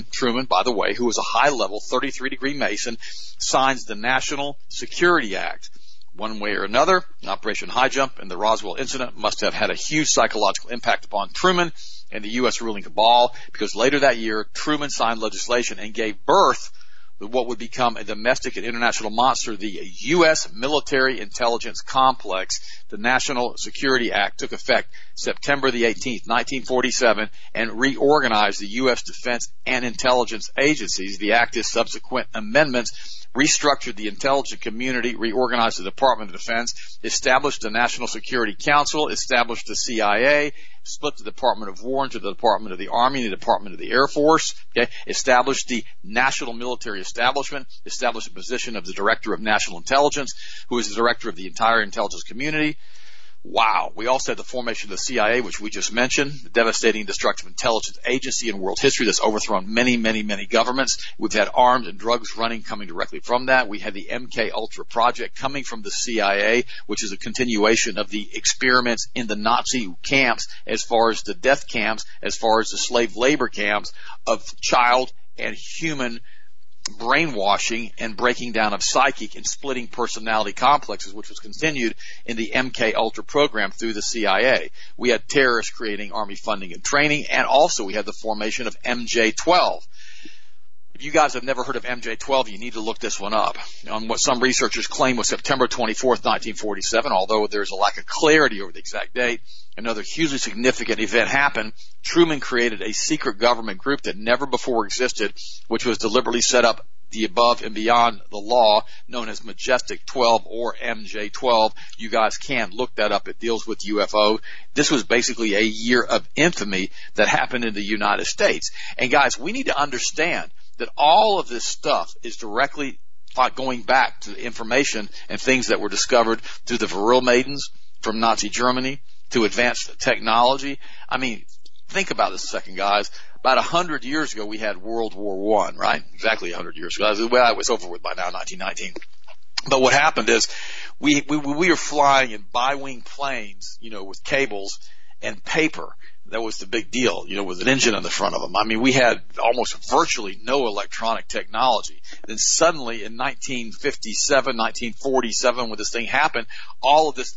by the way, who was a high-level 33-degree Mason, signs the National Security Act. One way or another, Operation High Jump and the Roswell incident must have had a huge psychological impact upon Truman and the U.S. ruling cabal, because later that year, Truman signed legislation and gave birth to what would become a domestic and international monster, the U.S. Military Intelligence Complex. The National Security Act took effect September the 18th, 1947, and reorganized the U.S. defense and intelligence agencies. The Act's subsequent amendments restructured the intelligence community, reorganized the Department of Defense, established the National Security Council, established the CIA, split the Department of War into the Department of the Army and the Department of the Air Force, established the National Military Establishment, established the position of the Director of National Intelligence, who is the Director of the entire intelligence community. Wow. We also had the formation of the CIA, which we just mentioned, the devastating destructive intelligence agency in world history that's overthrown many, many, many governments. We've had arms and drugs coming directly from that. We had the MK Ultra project coming from the CIA, which is a continuation of the experiments in the Nazi camps, as far as the death camps, as far as the slave labor camps of child and human brainwashing and breaking down of psychic and splitting personality complexes, which was continued in the MK Ultra program through the CIA. We had terrorists creating army funding and training, and also we had the formation of MJ-12. If you guys have never heard of MJ-12, you need to look this one up. On what some researchers claim was September 24th, 1947, although there's a lack of clarity over the exact date, another hugely significant event happened. Truman created a secret government group that never before existed, which was deliberately set up the above and beyond the law, known as Majestic 12 or MJ-12. You guys can look that up. It deals with UFO. This was basically a year of infamy that happened in the United States. And guys, we need to understand that all of this stuff is directly going back to the information and things that were discovered through the Vril Maidens from Nazi Germany to advanced technology. I mean, think about this a second, guys. About 100 years ago, we had World War I, right? Exactly 100 years ago. Well, it was over with by now, 1919. But what happened is we were flying in bi-wing planes, you know, with cables and paper. That was the big deal, you know, with an engine on the front of them. I mean, we had almost virtually no electronic technology. Then suddenly in 1957, 1947, when this thing happened, all of this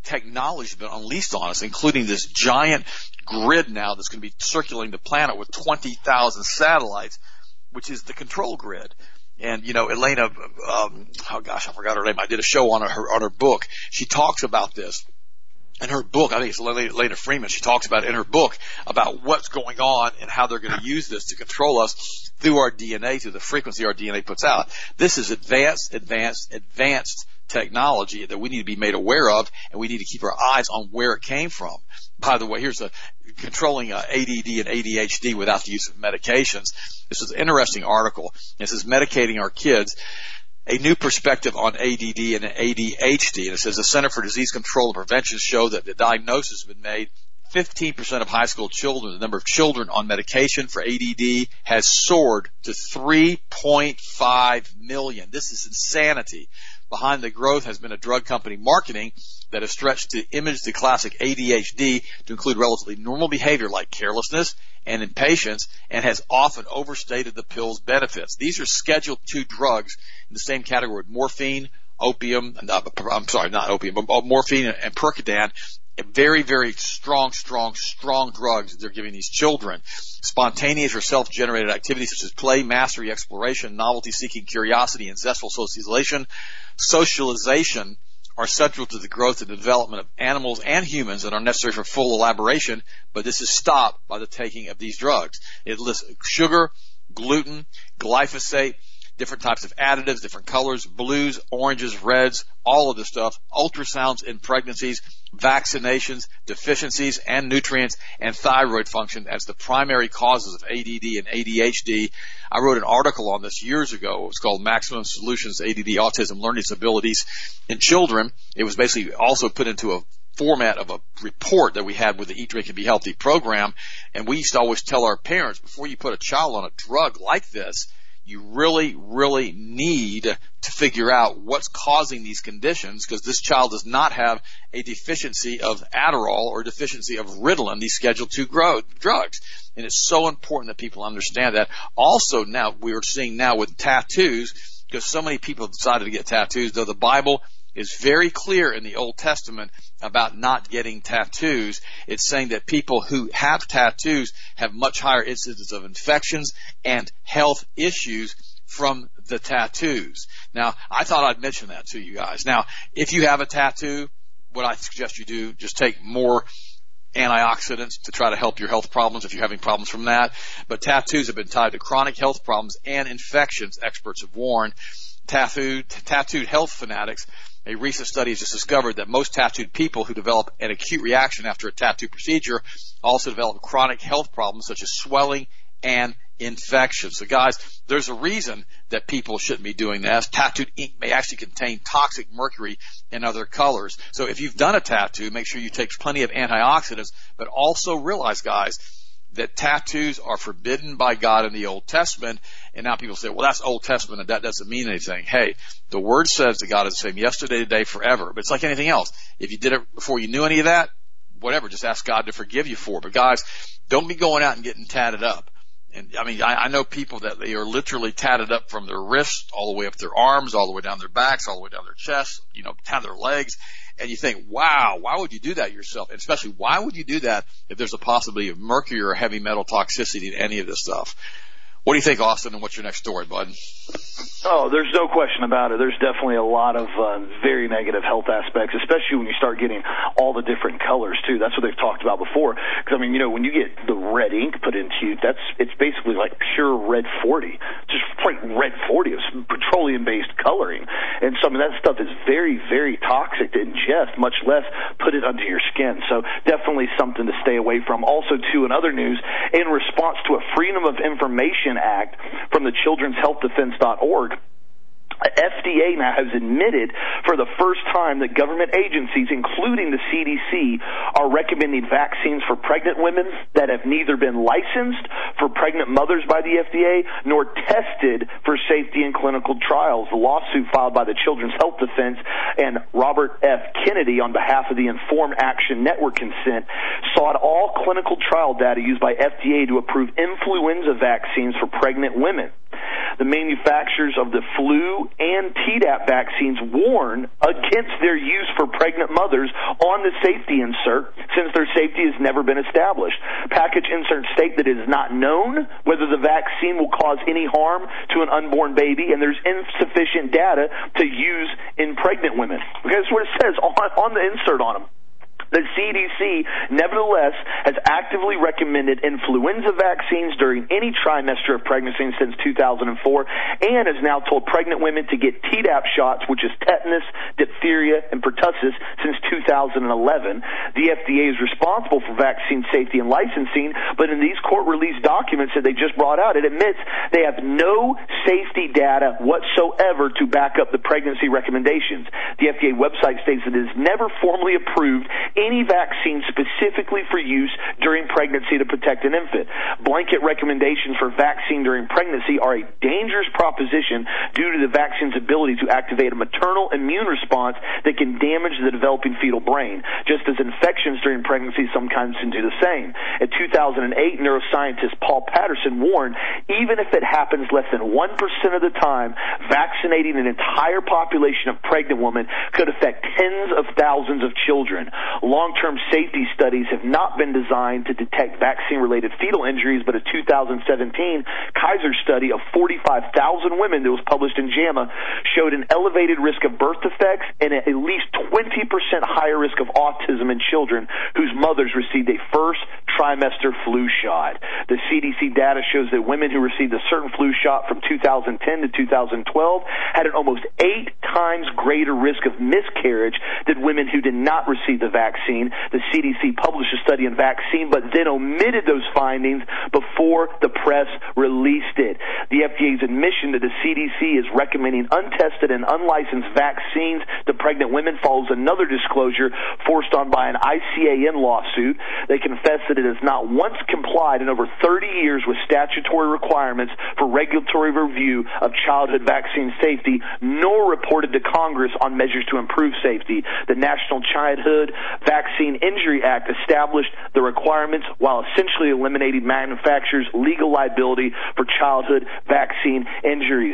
technology has been unleashed on us, including this giant grid now that's going to be circulating the planet with 20,000 satellites, which is the control grid. And, Elena, I forgot her name. I did a show on her book. She talks about this. In her book, I think it's Elena Freeman, she talks about in her book about what's going on and how they're going to use this to control us through our DNA, through the frequency our DNA puts out. This is advanced technology that we need to be made aware of, and we need to keep our eyes on where it came from. By the way, here's controlling ADD and ADHD without the use of medications. This is an interesting article. This is medicating our kids. A new perspective on ADD and ADHD. And it says the Center for Disease Control and Prevention show that the diagnosis has been made. 15% of high school children, the number of children on medication for ADD has soared to 3.5 million. This is insanity. Behind the growth has been a drug company marketing that has stretched to image the classic ADHD to include relatively normal behavior like carelessness and impatience, and has often overstated the pill's benefits. These are Schedule II drugs in the same category with morphine, morphine and Percodan. Very, very strong drugs they're giving these children. Spontaneous or self-generated activities such as play, mastery, exploration, novelty-seeking, curiosity, and zestful socialization are central to the growth and development of animals and humans and are necessary for full elaboration, but this is stopped by the taking of these drugs. It lists sugar, gluten, glyphosate, different types of additives, different colors, blues, oranges, reds, all of this stuff, ultrasounds in pregnancies, vaccinations, deficiencies, and nutrients, and thyroid function as the primary causes of ADD and ADHD. I wrote an article on this years ago. It was called Maximum Solutions to ADD, Autism, Learning Disabilities in Children. It was basically also put into a format of a report that we had with the Eat, Drink, and Be Healthy program. And we used to always tell our parents, before you put a child on a drug like this, you really, really need to figure out what's causing these conditions, because this child does not have a deficiency of Adderall or deficiency of Ritalin, these Schedule II drugs. And it's so important that people understand that. Also now, we're seeing now with tattoos, because so many people have decided to get tattoos, though the Bible is very clear in the Old Testament about not getting tattoos. It's saying that people who have tattoos have much higher incidence of infections and health issues from the tattoos. Now, I thought I'd mention that to you guys. Now, if you have a tattoo, what I suggest you do, just take more antioxidants to try to help your health problems if you're having problems from that. But tattoos have been tied to chronic health problems and infections, experts have warned. Tattooed health fanatics. A recent study has just discovered that most tattooed people who develop an acute reaction after a tattoo procedure also develop chronic health problems such as swelling and infection. So guys, there's a reason that people shouldn't be doing this. Tattooed ink may actually contain toxic mercury and other colors. So if you've done a tattoo, make sure you take plenty of antioxidants, but also realize, guys, that tattoos are forbidden by God in the Old Testament. And now people say, well, that's Old Testament and that doesn't mean anything. Hey, the Word says that God is the same yesterday, today, forever. But it's like anything else. If you did it before you knew any of that, whatever, just ask God to forgive you for it. But guys, don't be going out and getting tatted up. And I mean, I know people that they are literally tatted up from their wrists all the way up their arms, all the way down their backs, all the way down their chests, down their legs. And you think, wow, why would you do that yourself? And especially, why would you do that if there's a possibility of mercury or heavy metal toxicity in any of this stuff? What do you think, Austin, and what's your next story, bud? Oh, there's no question about it. There's definitely a lot of very negative health aspects, especially when you start getting all the different colors, too. That's what they've talked about before. Because, when you get the red ink put into you, it's basically like pure red 40. Just like red 40. It's petroleum-based coloring. And so, that stuff is very, very toxic to ingest, much less put it under your skin. So definitely something to stay away from. Also, too, in other news, in response to a Freedom of Information Act from the children'shealthdefense.org, FDA now has admitted for the first time that government agencies, including the CDC, are recommending vaccines for pregnant women that have neither been licensed for pregnant mothers by the FDA nor tested for safety in clinical trials. The lawsuit filed by the Children's Health Defense and Robert F. Kennedy on behalf of the Informed Action Network Consent sought all clinical trial data used by FDA to approve influenza vaccines for pregnant women. The manufacturers of the flu and Tdap vaccines warn against their use for pregnant mothers on the safety insert, since their safety has never been established. Package inserts state that it is not known whether the vaccine will cause any harm to an unborn baby, and there's insufficient data to use in pregnant women. Okay, that's what it says on the insert on them. The CDC, nevertheless, has actively recommended influenza vaccines during any trimester of pregnancy since 2004, and has now told pregnant women to get Tdap shots, which is tetanus, diphtheria, and pertussis, since 2011. The FDA is responsible for vaccine safety and licensing, but in these court-released documents that they just brought out, it admits they have no safety data whatsoever to back up the pregnancy recommendations. The FDA website states that it has never formally approved any vaccine specifically for use during pregnancy to protect an infant. Blanket recommendations for vaccine during pregnancy are a dangerous proposition due to the vaccine's ability to activate a maternal immune response that can damage the developing fetal brain, just as infections during pregnancy sometimes can do the same. In 2008, neuroscientist Paul Patterson warned, even if it happens less than 1% of the time, vaccinating an entire population of pregnant women could affect tens of thousands of children. Long-term safety studies have not been designed to detect vaccine-related fetal injuries, but a 2017 Kaiser study of 45,000 women that was published in JAMA showed an elevated risk of birth defects and at least 20% higher risk of autism in children whose mothers received a first trimester flu shot. The CDC data shows that women who received a certain flu shot from 2010 to 2012 had an almost 8 times greater risk of miscarriage than women who did not receive the vaccine. The CDC published a study on vaccine, but then omitted those findings before the press released it. The FDA's admission that the CDC is recommending untested and unlicensed vaccines to pregnant women follows another disclosure forced on by an ICAN lawsuit. They confess that it has not once complied in over 30 years with statutory requirements for regulatory review of childhood vaccine safety, nor reported to Congress on measures to improve safety. The National Childhood Vaccine Injury Act established the requirements while essentially eliminating manufacturers' legal liability for childhood vaccine injuries.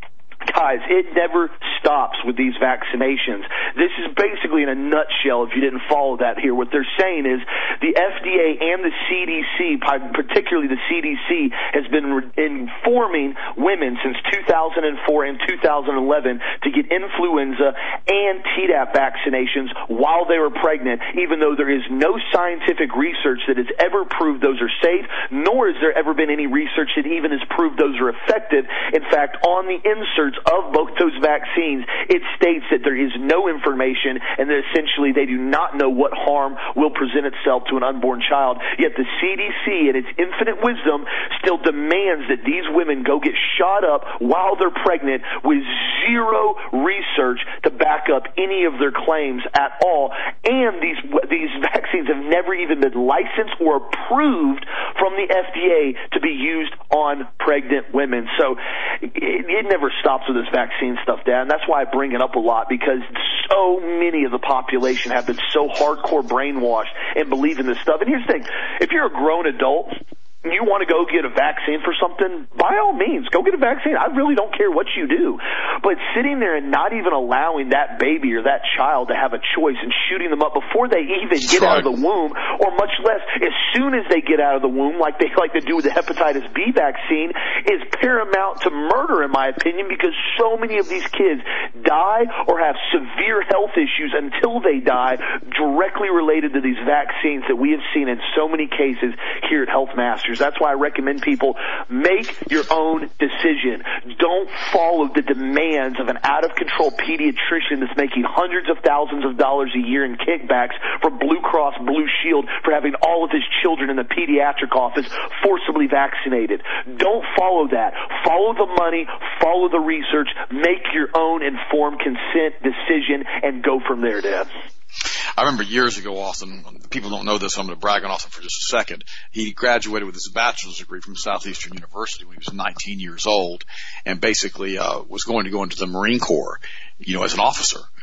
Guys, it never stops with these vaccinations. This is basically in a nutshell, if you didn't follow that here. What they're saying is the FDA and the CDC, particularly the CDC, has been informing women since 2004 and 2011 to get influenza and Tdap vaccinations while they were pregnant, even though there is no scientific research that has ever proved those are safe, nor has there ever been any research that even has proved those are effective. In fact, on the insert of both those vaccines, it states that there is no information and that essentially they do not know what harm will present itself to an unborn child. Yet the CDC, in its infinite wisdom, still demands that these women go get shot up while they're pregnant with zero research to back up any of their claims at all. And these vaccines have never even been licensed or approved from the FDA to be used on pregnant women. So it never stops with this vaccine stuff, Dad. And that's why I bring it up a lot, because so many of the population have been so hardcore brainwashed and believe in this stuff. And here's the thing. If you're a grown adult, you want to go get a vaccine for something, by all means, go get a vaccine. I really don't care what you do. But sitting there and not even allowing that baby or that child to have a choice and shooting them up before they even get out of the womb, or much less as soon as they get out of the womb, like they like to do with the hepatitis B vaccine, is paramount to murder, in my opinion, because so many of these kids die or have severe health issues until they die directly related to these vaccines that we have seen in so many cases here at Health Masters. That's why I recommend people make your own decision. Don't follow the demands of an out-of-control pediatrician that's making hundreds of thousands of dollars a year in kickbacks from Blue Cross Blue Shield for having all of his children in the pediatric office forcibly vaccinated. Don't follow that. Follow the money, follow the research, make your own informed consent decision, and go from there, Dad. I remember years ago, Austin, people don't know this, so I'm going to brag on Austin for just a second. He graduated with his bachelor's degree from Southeastern University when he was 19 years old, and basically was going to go into the Marine Corps, as an officer.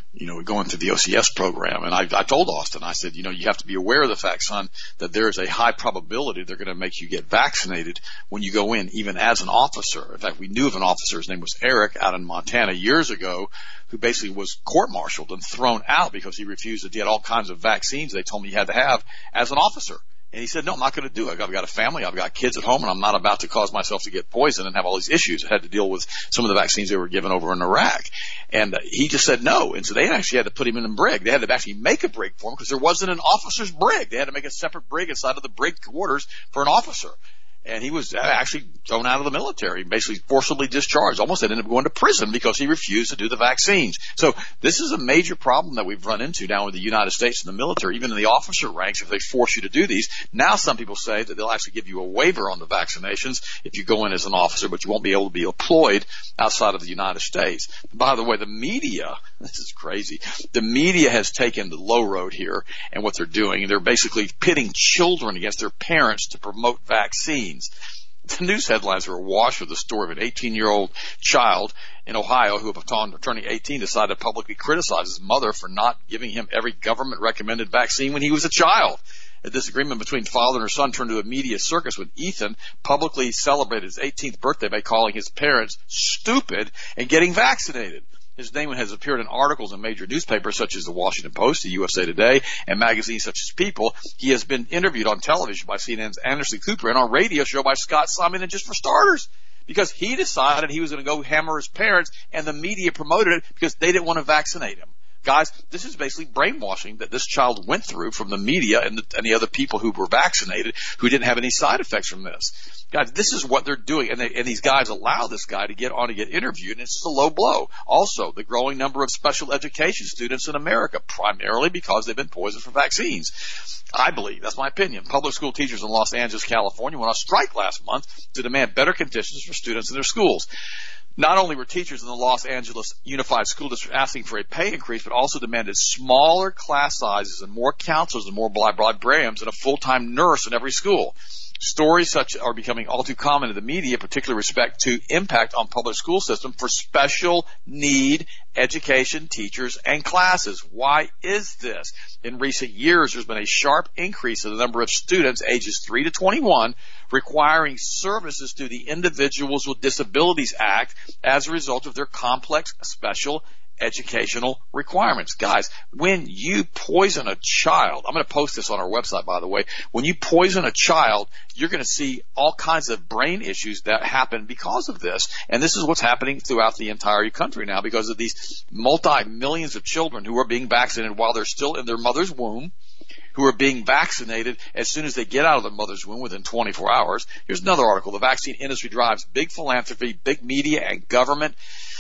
going through the OCS program. And I told Austin, I said, you have to be aware of the fact, son, that there is a high probability they're going to make you get vaccinated when you go in, even as an officer. In fact, we knew of an officer, his name was Eric, out in Montana years ago, who basically was court-martialed and thrown out because he refused to get all kinds of vaccines they told me he had to have as an officer. And he said, no, I'm not going to do it. I've got a family, I've got kids at home, and I'm not about to cause myself to get poisoned and have all these issues. I had to deal with some of the vaccines they were given over in Iraq. And he just said no. And so they actually had to put him in a brig. They had to actually make a brig for him because there wasn't an officer's brig. They had to make a separate brig inside of the brig quarters for an officer. And he was actually thrown out of the military, basically forcibly discharged. Almost ended up going to prison because he refused to do the vaccines. So this is a major problem that we've run into now with the United States and the military, even in the officer ranks, if they force you to do these. Now some people say that they'll actually give you a waiver on the vaccinations if you go in as an officer, but you won't be able to be deployed outside of the United States. By the way, the media, this is crazy, the media has taken the low road here, and what they're doing, they're basically pitting children against their parents to promote vaccines. The news headlines are awash with the story of an 18-year-old child in Ohio who, upon turning 18, decided to publicly criticize his mother for not giving him every government-recommended vaccine when he was a child. A disagreement between father and her son turned into a media circus when Ethan publicly celebrated his 18th birthday by calling his parents stupid and getting vaccinated. His name has appeared in articles in major newspapers such as the Washington Post, the USA Today, and magazines such as People. He has been interviewed on television by CNN's Anderson Cooper and on a radio show by Scott Simon, and just for starters, because he decided he was going to go hammer his parents, and the media promoted it because they didn't want to vaccinate him. Guys, this is basically brainwashing that this child went through from the media and the other people who were vaccinated who didn't have any side effects from this. Guys, this is what they're doing, and these guys allow this guy to get on and get interviewed, and it's just a low blow. Also, the growing number of special education students in America, primarily because they've been poisoned for vaccines. I believe, that's my opinion, public school teachers in Los Angeles, California went on strike last month to demand better conditions for students in their schools. Not only were teachers in the Los Angeles Unified School District asking for a pay increase, but also demanded smaller class sizes and more counselors and more librarians and a full-time nurse in every school. Stories such are becoming all too common in the media, particularly with respect to impact on public school system for special need education teachers and classes. Why is this? In recent years, there's been a sharp increase in the number of students ages 3 to 21 requiring services through the Individuals with Disabilities Act as a result of their complex special educational requirements. Guys, when you poison a child, I'm going to post this on our website, by the way, when you poison a child, you're going to see all kinds of brain issues that happen because of this. And this is what's happening throughout the entire country now because of these multi-millions of children who are being vaccinated while they're still in their mother's womb, who are being vaccinated as soon as they get out of the mother's womb within 24 hours. Here's another article. The vaccine industry drives big philanthropy, big media, and government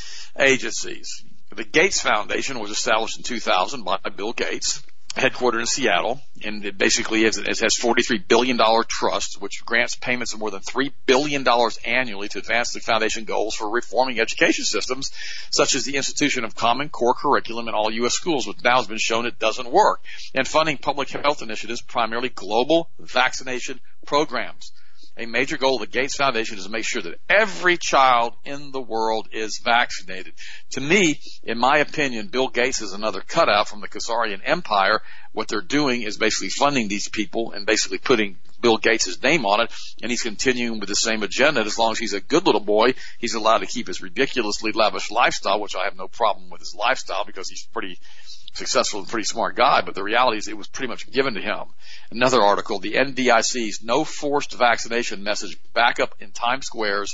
agencies. The Gates Foundation was established in 2000 by Bill Gates, headquartered in Seattle, and it basically has $43 billion trust, which grants payments of more than $3 billion annually to advance the foundation goals for reforming education systems, such as the institution of Common Core Curriculum in all U.S. schools, which now has been shown it doesn't work, and funding public health initiatives, primarily global vaccination programs. A major goal of the Gates Foundation is to make sure that every child in the world is vaccinated. To me, in my opinion, Bill Gates is another cutout from the Khazarian Empire. What they're doing is basically funding these people and basically putting Bill Gates' name on it, and he's continuing with the same agenda. As long as he's a good little boy, he's allowed to keep his ridiculously lavish lifestyle, which I have no problem with his lifestyle because he's pretty successful and pretty smart guy, but the reality is it was pretty much given to him. Another article, the NVIC's no forced vaccination message back up in Times Squares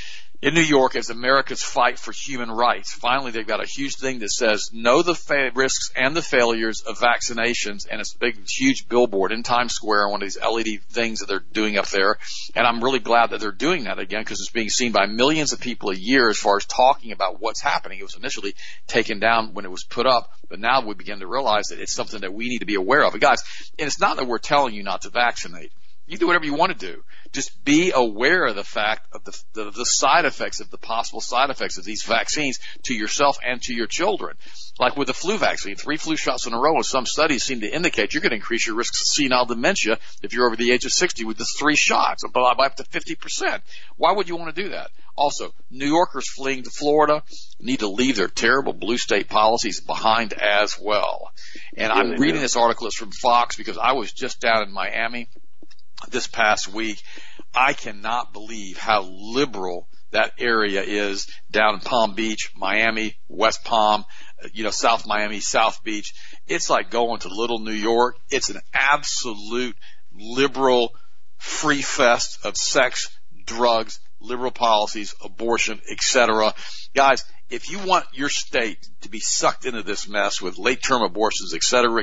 in New York as America's fight for human rights. Finally, they've got a huge thing that says, know the risks and the failures of vaccinations, and it's a big, huge billboard in Times Square, one of these LED things that they're doing up there. And I'm really glad that they're doing that again because it's being seen by millions of people a year as far as talking about what's happening. It was initially taken down when it was put up, but now we begin to realize that it's something that we need to be aware of. And guys, and it's not that we're telling you not to vaccinate. You do whatever you want to do. Just be aware of the fact of the side effects, of the possible side effects of these vaccines to yourself and to your children. Like with the flu vaccine, 3 flu shots in a row, and some studies seem to indicate you're going to increase your risk of senile dementia if you're over the age of 60 with the 3 shots, by up to 50%. Why would you want to do that? Also, New Yorkers fleeing to Florida need to leave their terrible blue state policies behind as well. And I'm reading this article. It's from Fox because I was just down in Miami this past week. I cannot believe how liberal that area is down in Palm Beach, Miami, West Palm, South Miami, South Beach. It's like going to Little New York. It's an absolute liberal free fest of sex, drugs, liberal policies, abortion, etc. Guys, if you want your state to be sucked into this mess with late-term abortions, etc.,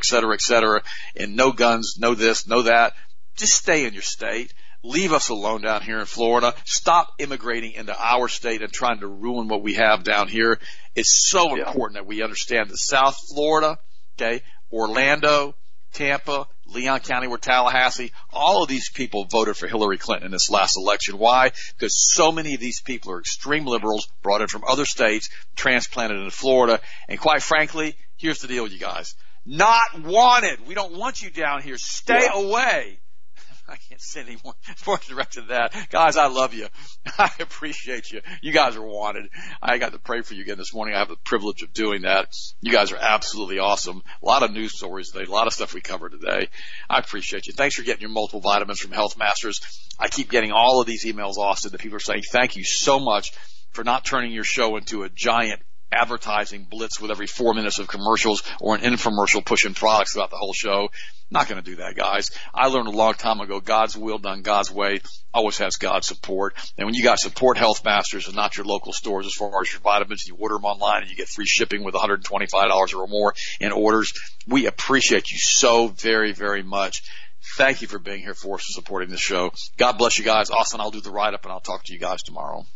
and no guns, no this, no that, just stay in your state. Leave us alone down here in Florida. Stop immigrating into our state and trying to ruin what we have down here. It's so important that we understand that South Florida, Orlando, Tampa, Leon County, or Tallahassee, all of these people voted for Hillary Clinton in this last election. Why? Because so many of these people are extreme liberals brought in from other states, transplanted into Florida. And quite frankly, here's the deal, you guys. Not wanted. We don't want you down here. Stay away. I can't say any more direct to that. Guys, I love you. I appreciate you. You guys are wanted. I got to pray for you again this morning. I have the privilege of doing that. You guys are absolutely awesome. A lot of news stories today, a lot of stuff we covered today. I appreciate you. Thanks for getting your multiple vitamins from Health Masters. I keep getting all of these emails, Austin, that people are saying, thank you so much for not turning your show into a giant advertising blitz with every 4 minutes of commercials or an infomercial pushing products throughout the whole show. Not going to do that, guys. I learned a long time ago, God's will done God's way always has God's support. And when you guys support Health Masters and not your local stores as far as your vitamins, you order them online and you get free shipping with $125 or more in orders. We appreciate you so very, very much. Thank you for being here for us and supporting this show. God bless you guys. Austin, I'll do the write-up and I'll talk to you guys tomorrow.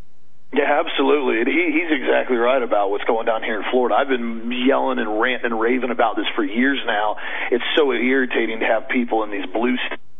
Yeah, absolutely. He's exactly right about what's going down here in Florida. I've been yelling and ranting and raving about this for years now. It's so irritating to have people in these blue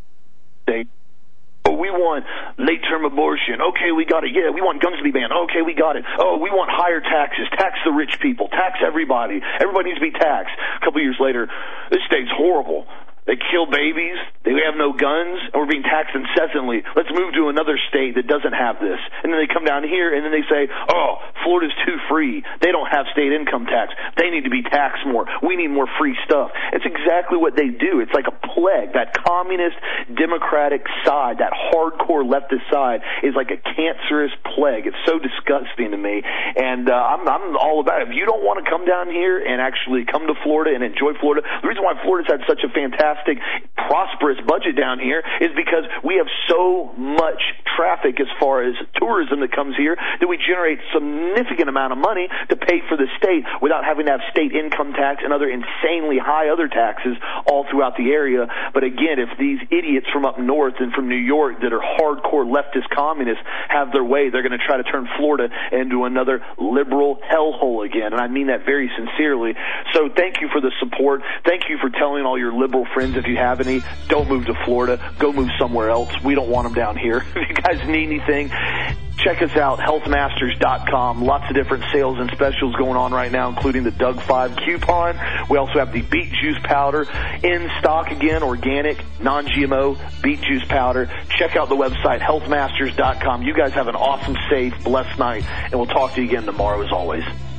states. Oh, we want late-term abortion. Okay, we got it. Yeah, we want guns to be banned. Okay, we got it. Oh, we want higher taxes. Tax the rich people. Tax everybody. Everybody needs to be taxed. A couple years later, this state's horrible. They kill babies. They have no guns, and we're being taxed incessantly. Let's move to another state that doesn't have this. And then they come down here, and then they say, oh, Florida's too free. They don't have state income tax. They need to be taxed more. We need more free stuff. It's exactly what they do. It's like a plague. That communist, democratic side, that hardcore leftist side is like a cancerous plague. It's so disgusting to me. And I'm all about it. If you don't want to come down here and actually come to Florida and enjoy Florida, the reason why Florida's had such a fantastic, prosperous budget down here is because we have so much traffic as far as tourism that comes here that we generate significant amount of money to pay for the state without having to have state income tax and other insanely high other taxes all throughout the area. But again, if these idiots from up north and from New York that are hardcore leftist communists have their way, they're going to try to turn Florida into another liberal hellhole again. And I mean that very sincerely. So thank you for the support. Thank you for telling all your liberal friends, if you have any, don't move to Florida. Go move somewhere else. We don't want them down here. If you guys need anything, check us out, healthmasters.com. Lots of different sales and specials going on right now, including the Doug 5 coupon. We also have the beet juice powder in stock again, organic, non-GMO beet juice powder. Check out the website, healthmasters.com. You guys have an awesome, safe, blessed night, and we'll talk to you again tomorrow as always.